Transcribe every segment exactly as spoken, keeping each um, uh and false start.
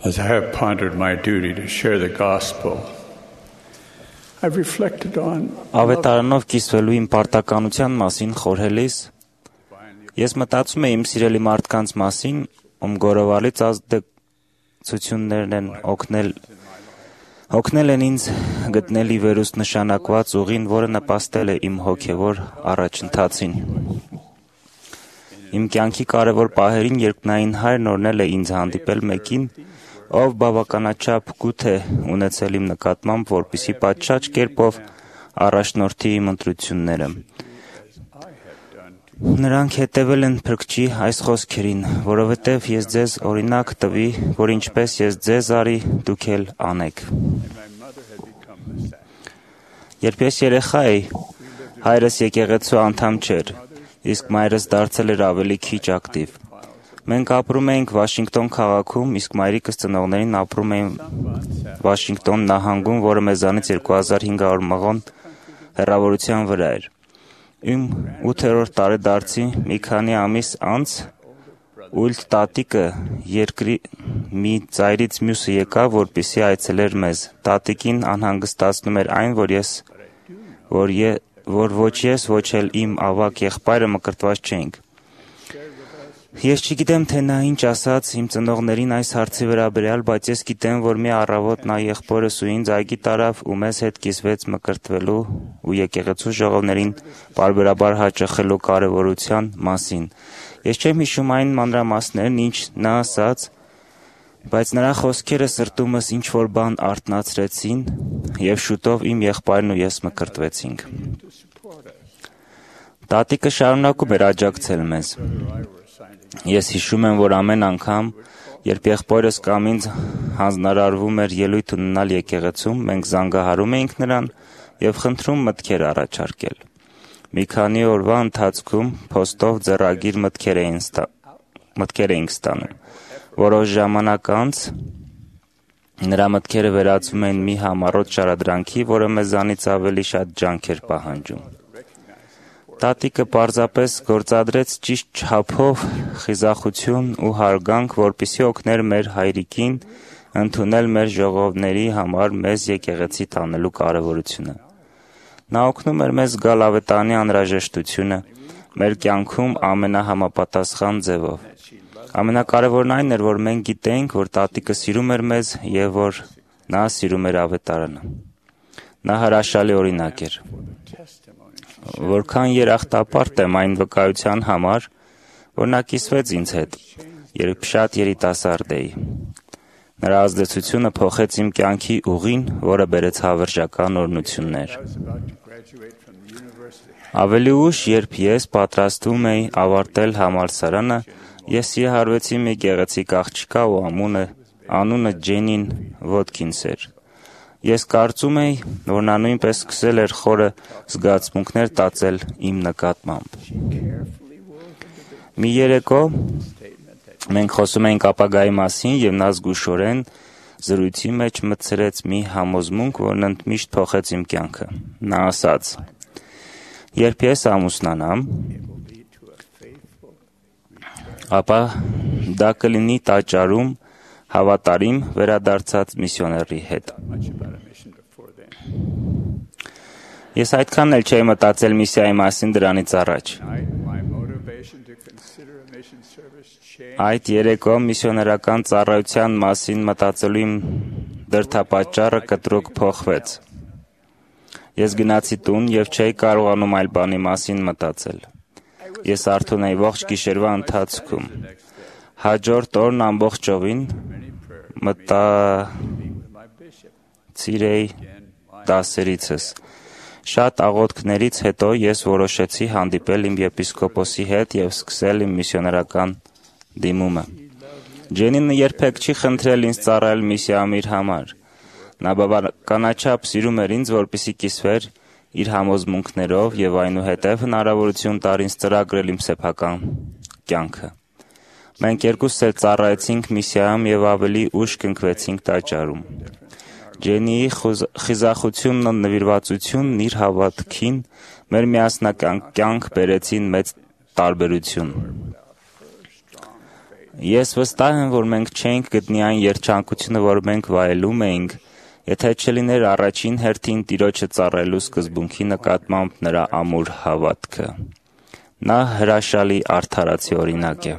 As I have pondered my duty to share the gospel, I've reflected on Ավետարանով կիսվելու իմ պարտականության մասին խորհելիս ես մտածում եմ իմ սիրելի մարդկանց մասին, ում գորովալից ազդեցություններն են օգնել օգնել են ինձ գտնել ի վերուստ նշանակված ուղին, որը նպաստել է իմ հոգևոր առաջընթացին։ Իմ կյանքի կարևոր պահերին, երբ նա ին հայրն օրնել է ինձ հանդիպել մեկին, ով բավականաչափ գութ է ունեցել իմ նկատմամբ, որպեսզի պատշաճ կերպով առաջնորդի իմ ընտրությունները։ Նրանք հետևել են Փրկչի այս խոսքերին, որովհետև ես ձեզ օրինակ տվի, որ ինչպես ես ձեզ արի, դուք էլ անեք։ Երբ ես երեխա էի, հայրս եկեղեցու անդամ չէր, իսկ մայրս դարձել էր ավելի քիչ ակտիվ։ Մենք ապրում էինք Վաշինգտոն քաղաքում, իսկ մայրիկս ծնողներին ապրում էին Վաշինգտոն նահանգում, որը մեզանից երկու հազար հինգ հարյուր մղոն հեռավորության վրա էր։ Իմ ութերորդ տարեդարձի մի քանի ամիս անց Ուլտ տատիկը երկրի մի ծայրից մյուսը եկավ, որպեսզի այցելեր մեզ։ Տատիկին անհանգստացնում էր այն, որ ես որ, ե, որ ոչ ես, ոչ էլ իմ ավագ եղբայրը մկրտված չէինք։ Ես չգիտեմ, թե նա ինչ ասաց իմ ծնողներին այս հարցի վերաբերյալ, բայց ես գիտեմ, որ մի առավոտ նա եղբորս ու ինձ այգի տարավ ու մեզ հետ կիսվեց մկրտվելու ու եկեղեցու ժողովներին պարբերաբար հաճախելու կարևորության մասին։ Ես չեմ հիշում այն մանրամասներն, ինչ նա ասաց, բայց նրա խոսքերը սրտումս ինչ-որ բան արթնացրեցին և շուտով իմ եղբայրն ու ես մկրտվեցինք։ Տատիկը շարունակում էր աջակցել մեզ։ Ես հիշում եմ, որ ամեն անգամ, երբ եղբայրս կամ ինձ հանձնարարվում էր ելույթ ունենալ եկեղեցում, մենք զանգահարում էինք նրան և խնդրում մտքեր առաջարկել։ Մի քանի օրվա ընթացքում փոստով ձեռագիր մտքեր էինք ստա... ստանում։ Որոշ ժամանակ անց նրա մտքերը վերածվում էին մի համառոտ շարադրանքի, որը մեզանից ավելի շատ ջանք էր պահանջում։ Տատիկը պարզապես գործադրեց ճիշտ չափով խիզախություն ու հարգանք, որպեսզի օգներ մեր հայրիկին ընդունել մեր ժողովների համար մեզ եկեղեցի տանելու կարևորությունը։ Նա օգնում էր մեզ զգալ ավետարանի անհրաժեշտությունը մեր կյանքում ամենահամապատասխան ձևով։ Ամենակարևորն այն էր, որ մենք գիտեինք, որ տատիկը սիրում էր մեզ և որ նա սիրում էր ավետարանը։ Նա հրաշալի օրինակ էր։ Որքան երախտապարտ եմ այն վկայության համար, որ նա կիսվեց ինձ հետ, երբ շատ երիտասարդ էի։ Նրա ազդեցությունը փոխեց իմ կյանքի ուղին, որը բերեց հավերժական օրհնություններ։ Ավելի ուշ, երբ ես պատրաստվում էի ավարտել համալսարանը, ես սիրահարվեցի մի գեղեցիկ աղջկա ու անունը, անունը Ջենին Ոթքինս էր։ Ես կարծում էի, որ նա նույնպես սկսել էր խորը զգացմունքներ տածել իմ նկատմամբ։ Մի երեկո մենք խոսում էինք ապագայի մասին և նա զգուշորեն զրույցի մեջ մտցրեց մի համոզմունք, որն ընդմիշտ փոխեց իմ կյանքը։ Նա ասաց. «Երբ ես ամուսնանամ, ապա դա կլինի տաճարում հավատարիմ վերադարձած միսիոների հետ»։ Ես այդքան էլ չէի մտածել միսիայի մասին դրանից առաջ։ Այդ երեկո միսիոներական ծառայության մասին մտածելու իմ դրդապատճառը կտրուկ փոխվեց։ Ես գնացի տուն և չէի կարողանում այլ բանի մասին մտածել։ Ես արթուն էի ողջ գիշերվա ընթացքում։ Հաջորդ օրն ամբողջովին մտածիր էի դասերիցս։ Շատ աղոթքներից հետո ես որոշեցի հանդիպել իմ եպիսկոպոսի հետ և սկսել իմ միսիոներական դիմումը։ Ջենինը երբեք չի խնդրել ինձ ծառայել միսիայում իր համար։ Նա բավականաչափ սիրում էր ինձ, որպեսզի կիսվեր իր համոզմունքներով և այնուհետև հնարավորություն տար ինձ ծրագրել իմ սեփական կյանքը։ Մենք երկուսս էլ ծառայեցինք միսիայում և ավելի ուշ կնքվեցինք տաճարում։ Ջենիի խիզախությունն ու նվիրվածությունն իր հավատքին մեր միասնական կյանք բերեցին մեծ տարբերություն։ Ես վստահ եմ, որ մենք չէինք գտնի այն երջանկությունը, որ մենք վայելում էինք, եթե չլիներ առաջին հերթին Տիրոջը ծառայելու սկզբունքի նկատմամբ նրա ամուր հավատքը։ Նա հրաշալի արդարացի օրինակ է։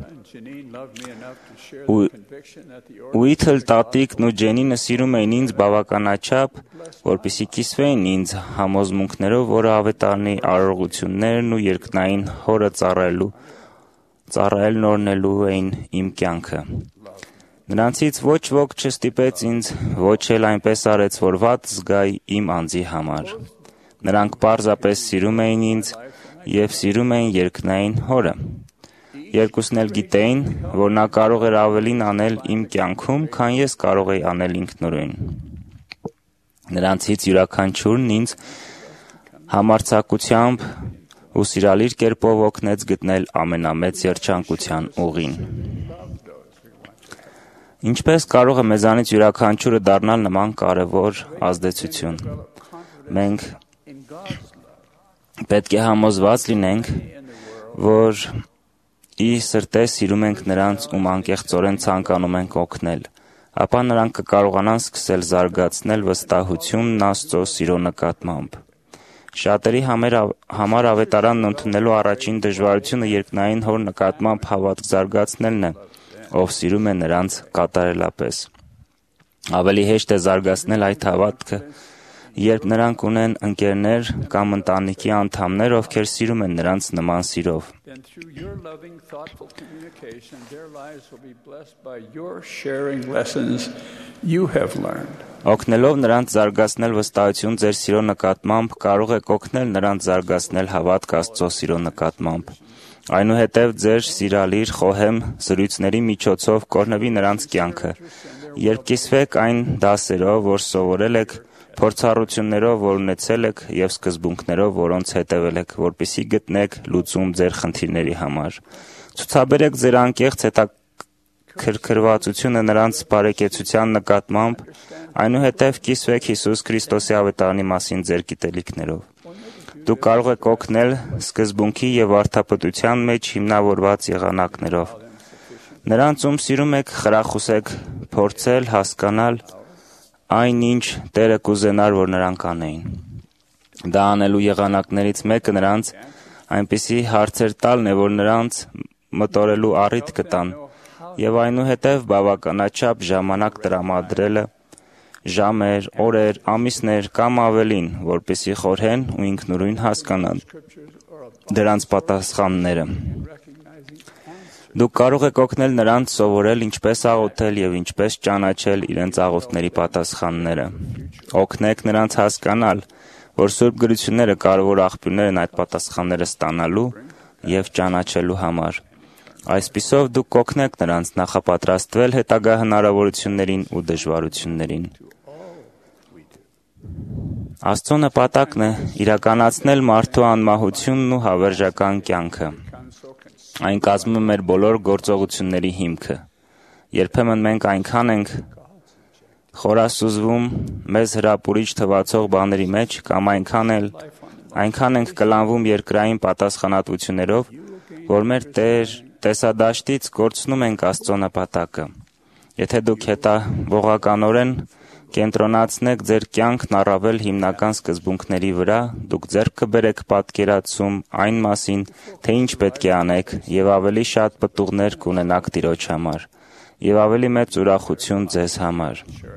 Ուիթլ տատիկն ու Ջենինը սիրում էին ինձ բավականաչափ, որպեսզի կիսվեին ինձ համոզմունքներով, որը ավետարանի արարողություններն ու երկնային հորը ծառայելու ծառայելն օրհնելու էին իմ կյանքը։ Նրանցից ոչ ոք չստիպեց ինձ, ոչ էլ այնպես արեց, որ վատ զգայի իմ անձի համար։ Նրանք պարզապես սիրում էին ինձ և սիրում էին երկնային հորը։ Երկուսն էլ գիտեին, որ նա կարող էր ավելին անել իմ կյանքում, քան ես կարող էի անել ինքնուրույն։ Նրանցից յուրաքանչյուրն ինձ համարձակությամբ ու սիրալիր կերպով օգնեց գտնել ամենամեծ երջանկության ուղին։ Ինչպես կարող է մեզանից յուրաքանչյուրը դառնալ նման կարևոր ազդեցություն։ Մենք պետք է համոզված լինենք, որ ի սրտե սիրում ենք նրանց, ում անկեղծորեն ցանկանում ենք օգնել, ապա նրանք կկարողանան սկսել զարգացնել վստահությունն Աստծո սիրո նկատմամբ։ Շատերի համար ավետարանն ընդունելու առաջին դժվարությունը երկնային հոր նկատմամբ հավատք զարգացնելն է, ով սիրում է նրանց կատարելապես։ Ավելի հեշտ է զարգացնել այդ հավատքը, երբ նրանք ունեն ընկերներ կամ ընտանիքի անդամներ, ովքեր սիրում են նրանց նման սիրով։ Օգնելով նրանց զարգացնել վստահություն ձեր սիրո նկատմամբ, կարող եք օգնել նրանց զարգացնել հավատք Աստծո սիրո նկատմամբ։ Այնուհետև ձեր սիրալիր, խոհեմ զրույցների միջոցով կօրհնվի նրանց կյանքը, երբ կիսվեք այն դասերով, որ սովորել եք, փորձառություններով, որ ունեցել եք, և սկզբունքներով, որոնց հետևել եք, որպեսզի գտնեք լուծում ձեր խնդիրների համար։ Ցուցաբերեք ձեր անկեղծ հետաքրքրվածությունը նրանց բարեկեցության նկատմամբ, այնուհետև կիսվեք Հիսուս Քրիստոսի ավետարանի մասին ձեր գիտելիքներով։ Դուք կարող եք օգնել սկզբունքի և վարդապետության մեջ հիմնավորված եղանակներով։ Նրանց, ում սիրում եք, խրախուսեք փորձել հասկանալ այն, ինչ Տերը կուզենար, որ նրանք անեին։ Դա անելու եղանակներից մեկը նրանց այնպիսի հարցեր տալն է, որ նրանց մտորելու առիթ կտան, և այնուհետև բավականաչափ ժամանակ տրամադրելը, ժամեր, օրեր, ամիսներ կամ ավելին, որպեսզի խորհեն ու ինքնուրույն հասկանան դրանց պատասխանները։ Դուք կարող եք օգնել նրանց սովորել ինչպես աղոթել և ինչպես ճանաչել իրենց աղոթքների պատասխանները։ Օգնեք նրանց հասկանալ, որ Սուրբ Գրությունները կարևոր աղբյուրներ են այդ պատասխանները ստանալու և ճանաչելու համար։ Այսպիսով դուք կօգնեք նրանց նախապատրաստվել հետագա հնարավորություններին ու դժվարություններին։ Աստծո նպատակն է իրականացնել մարդու անմահությունն ու հավերժական կյանքը։ Այն կազմում է մեր բոլոր գործողությունների հիմքը։ Երբեմն մենք այնքան ենք խորասուզվում մեզ հրապուրիչ թվացող բաների մեջ կամ այնքան էլ այնքան ենք կլանվում երկրային պատասխանատվություններով, որ մեր տեր տեսադաշտից կորցնում ենք Աստծո նպատակը։ Եթե դուք հետևողականորեն կենտրոնացնեք ձեր կյանքն առավել հիմնական սկզբունքների վրա, դուք ձեռք կբերեք պատկերացում այն մասին, թե ինչ պետք է անեք, և ավելի շատ պտուղներ կունենաք Տիրոջ համար, և ավելի մեծ ուրախություն ձեզ համար։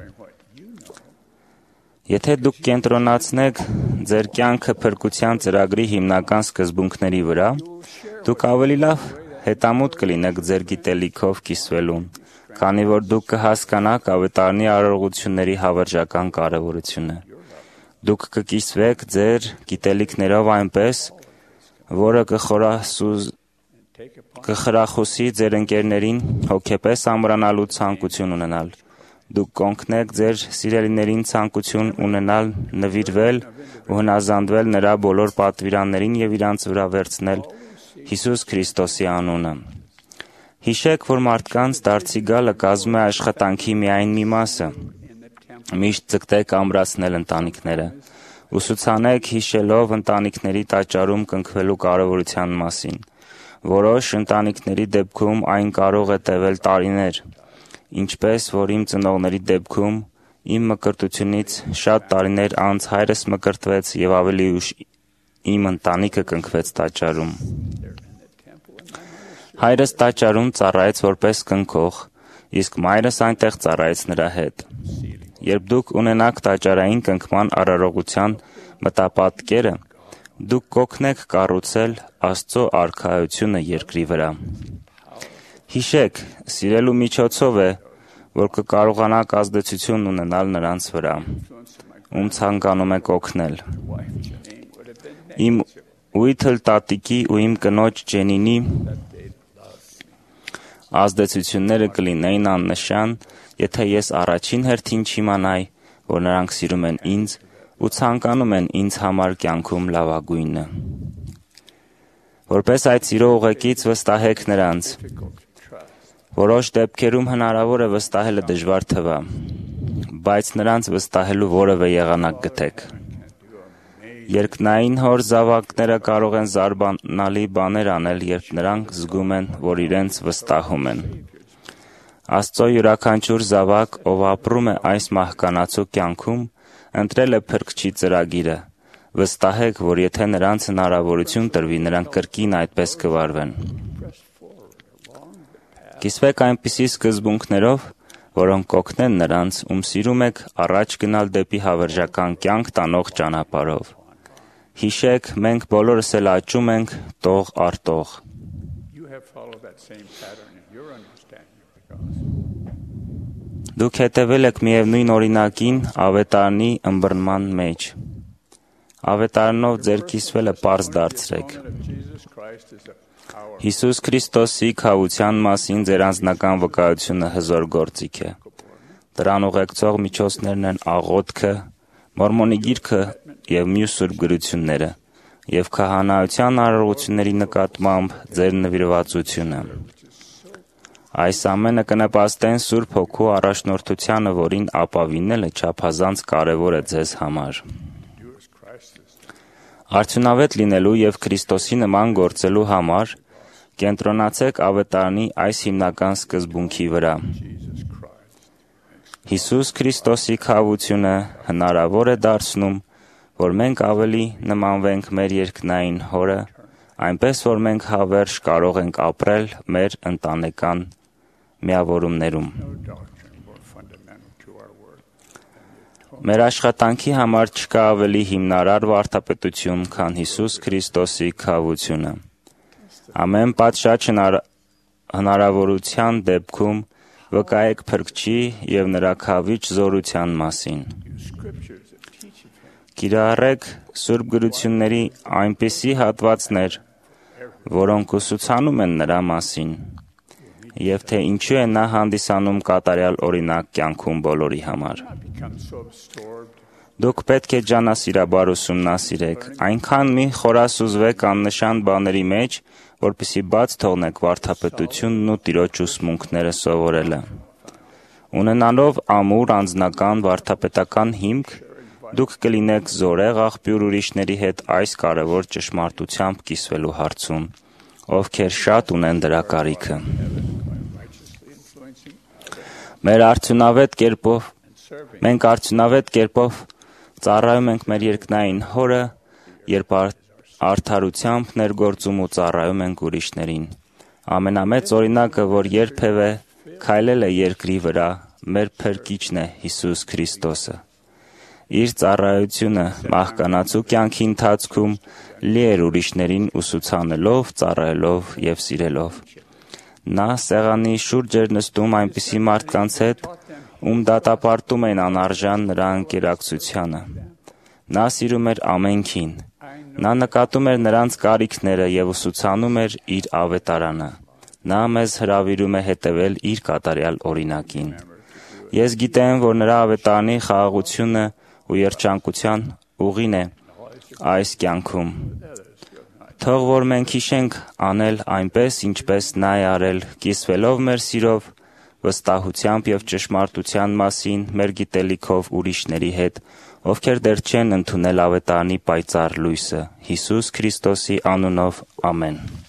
Եթե դուք կենտրոնացնեք ձեր կյանքը փրկության ծրագրի հիմնական սկզբունքների վրա, դուք ավելի լավ հետամուտ կլինեք ձեր գիտելիքով կիսվելուն, քանի որ դուք կհասկանաք ավետարանի արարողությունների հավերժական կարևորությունը։ Դուք կկիսվեք ձեր գիտելիքներով այնպես, որը կխրախուսի ձեր ընկերներին հոգեպես ամրանալու ցանկություն ունենալ։ Դուք կօգնեք ձեր սիրելիներին ցանկություն ունենալ նվիրվել ու հնազանդվել նրա բոլոր պատվիրաններին և իրանց վրա վերցնել Հիսուս Քրիստոսի անունը։ Հիշեք, որ մարդկանց դարձի գալը կազմում է աշխատանքի միայն մի մասը։ Միշտ ձգտեք ամրացնել ընտանիքները։ Ուսուցանեք հիշելով ընտանիքների տաճարում կնքվելու կարևորության մասին։ Որոշ ընտանիքների դեպքում այն կարող է տևել տարիներ, ինչպես որ իմ ծնողների դեպքում իմ մկրտությունից շատ տարիներ անց հայրս մկրտվեց և ավելի ուշ իմ ընտանիքը կնքվեց տաճարում։ Հայրս տաճարում ծառայեց որպես կնքող, իսկ մայրս այնտեղ ծառայեց նրա հետ։ Երբ դուք ունենաք տաճարային կնքման արարողության մտապատկերը, դուք կօգնեք կառուցել Աստծո արքայությունը երկրի վրա։ Հիշեք, սիրելու միջոցով է, որ կկարողանաք ազդեցություն ունենալ նրանց վրա, ում ցանկանում եք օգնել։ Իմ Ուիթլ տատիկի ու իմ կնոջ Ջենինի ազդեցությունները կլինեին աննշան, եթե ես առաջին հերթին չիմանայի, որ նրանք սիրում են ինձ ու ցանկանում են ինձ համար կյանքում լավագույնը։ Որպես այդ սիրո ուղեկից վստահեք նրանց։ Որոշ դեպքերում հնարավոր է վստահելը դժվար թվա, բայց նրանց վստահելու որևէ եղանակ գտեք։ Երկնային հոր զավակները կարող են զարմանալի բաներ անել, երբ նրանք զգում են, որ իրենց վստահում են։ Աստծո յուրաքանչյուր զավակ, ով ապրում է այս մահկանացու կյանքում, ընտրել է Փրկչի ծրագիրը։ Վստահեք, որ եթե նրանց հնարավորություն տրվի, նրանք կրկին այդպես կվարվեն։ Կիսվեք այնպիսի սկզբունքներով, որոնք կօգնեն նրանց, ում սիրում եք, առաջ գնալ դեպի հավերժական կյանք տանող ճանապարհով։ Հիշեք, մենք բոլորս էլ աճում ենք տող առ տող։ Դուք հետևել եք միևնույն օրինակին ավետարանի ըմբռնման մեջ։ Ավետարանով ձեր կիսվելը պարզ դարձրեք։ Հիսուս Քրիստոսի քավության մասին ձեր անձնական վկայությունը հզոր գործիք է։ Դրան ուղեկցող միջոցներն են աղոթքը, Մորմոնի գիրքը և մյուս սուրբ գրությունները, և քահանայության արարողությունների նկատմամբ ձեր նվիրվածությունը։ Այս ամենը կնպաստեն Սուրբ Հոգու առաջնորդությանը, որին ապավինելը չափազանց կարևոր է ձեզ համար։ Արդյունավետ լինելու և Քրիստոսի նման գործելու համար կենտրոնացեք ավետարանի այս հիմնական սկզբունքի վրա։ Հիսուս Քրիստոսի քավությունը հնարավոր է դարձնում, որ մենք ավելի նմանվենք մեր երկնային Հորը, այնպես որ մենք հավերժ կարող ենք ապրել մեր ընտանեկան միավորումներում։ Մեր աշխատանքի համար չկա ավելի հիմնարար վարդապետություն, քան Հիսուս Քրիստոսի քավությունը։ Ամեն պատշաճ հնարավորության դեպքում վկայեք Փրկչի և նրա քավիչ զորության մասին։ Կիրառեք Սուրբ գրությունների այնպիսի հատվածներ, որոնք ուսուցանում են նրա մասին, և թե ինչու է նա հանդիսանում կատարյալ օրինակ կյանքում բոլորի համար։ Դուք պետք է ջանասիրաբար ուսումնասիրեք, այնքան մի խորասուզվեք աննշան բաների մեջ, որպեսզի բաց թողնեք վարդապետությունն ու Տիրոջ ուսմունքները սովորելը։ Ունենալով ամուր անձնական վարդապետական հիմք, դուք կլինեք զորեղ աղբյուր ուրիշների հետ այս կարևոր ճշմարտությամբ կիսվելու հարցում, ովքեր շատ ունեն դրա կարիքը։ Մեր արդյունավետ կերպով, մենք արդյունավետ կերպով ծառայում ենք մեր երկնային Հորը, երբ արդարությամբ ներգործում ու ծառայում ենք ուրիշներին։ Ամենամեծ օրինակը, որ երբևէ քայլել է երկրի վրա, մեր Փրկիչն է Հիսուս Քրիստոսը։ Իր ծառայությունը մահկանացու կյանքի ընթացքում լի էր ուրիշներին ուսուցանելով, ծառայելով և սիրելով։ Նա սեղանի շուրջ էր նստում այնպիսի մարդկանց հետ, ում դատապարտում էին անարժան նրա ընկերակցությանը։ Նա սիրում էր ամենքին։ Նա նկատում էր նրանց կարիքները և ուսուցանում էր իր ավետարանը։ Նա մեզ հրավիրում է հետևել իր կատարյալ օրինակին։ Ես գիտեմ, որ նրա ավետարանի խաղաղությունը ու երջանկության ուղին է այս կյանքում։ Թող որ մենք հիշենք անել այնպես, ինչպես նա է արել, կիսվելով մեր սիրով, վստահությամբ և ճշմարտության մասին մեր գիտելիքով ուրիշների հետ, ովքեր դեռ չեն ընդունել ավետարանի պայծառ լույսը։ Հիսուս Քրիստոսի անունով, ամեն։